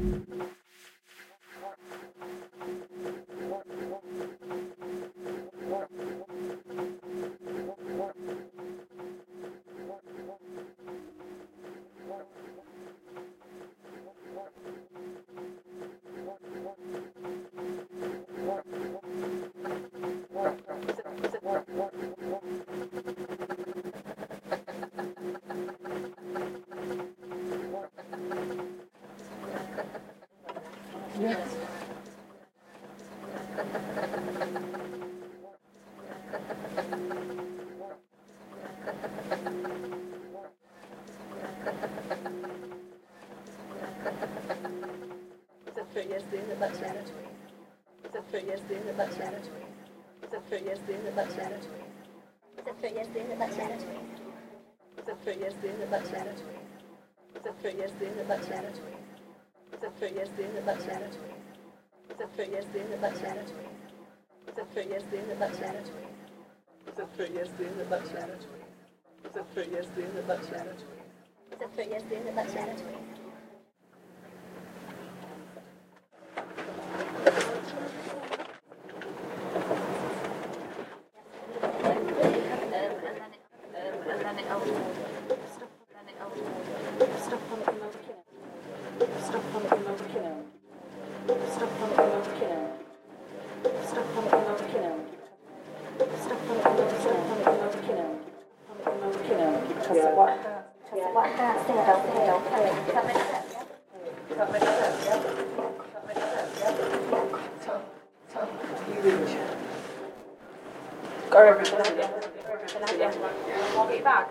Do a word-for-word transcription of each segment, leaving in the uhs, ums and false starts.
Got everything. Yeah. Yeah. Want it back?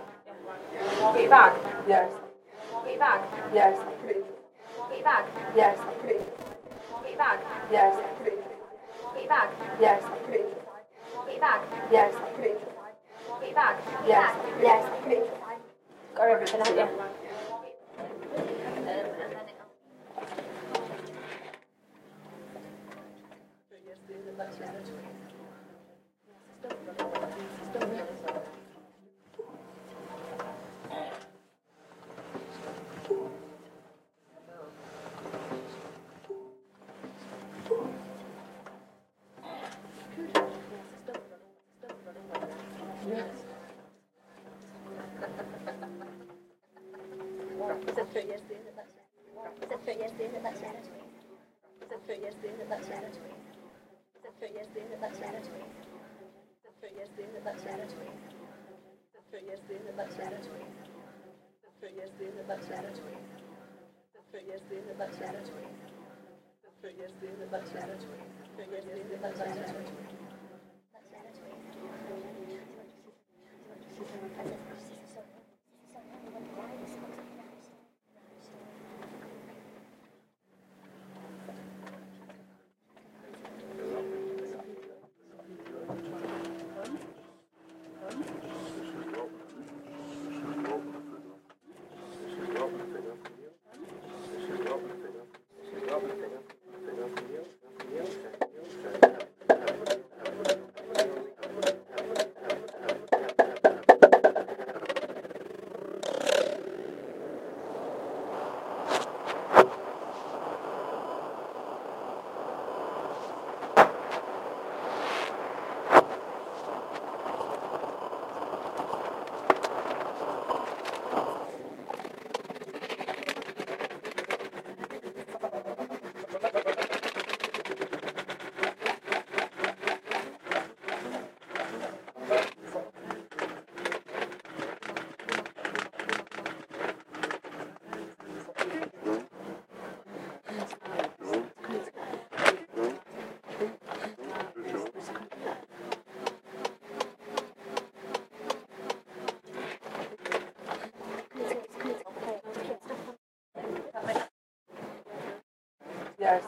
Want it back? Yes. Want it back? Yes. Want it back? Yes. Want it back? Yes. Want it back? Yes. Want it back? Yes. Want it back? Yes. Yes. Got everything. Yeah. Yes.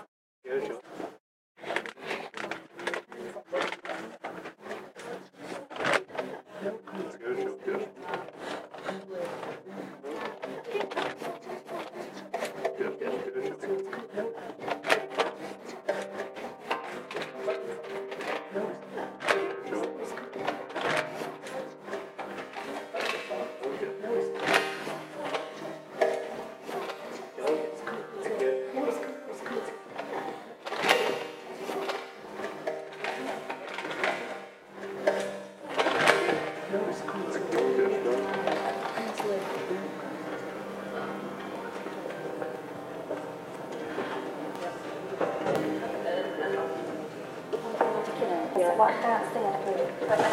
what I can't see anything.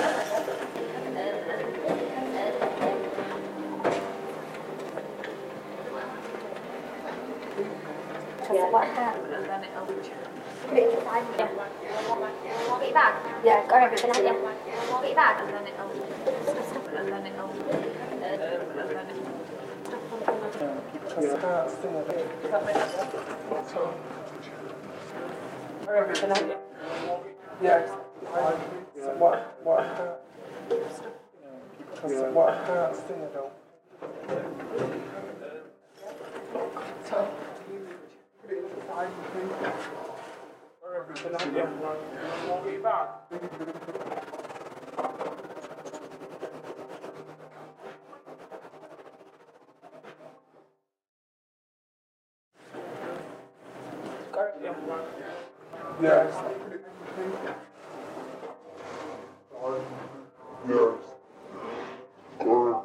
Yeah. What I can't. And then it'll put it inside. Yeah. Walk it back. Yeah, got everything out. Yeah. Walk it back. And then it'll. And then it'll. And then it'll. I can't see anything. Does that make sense? Everything out. Yeah. Yes. So what, what I can't, because what I can't see, I don't. So, put it inside and think. Or everything out, yeah. Walk it back. Got it, yeah. Yes. Put it in the thing. Yes. Or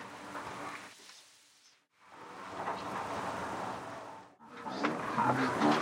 Thank you.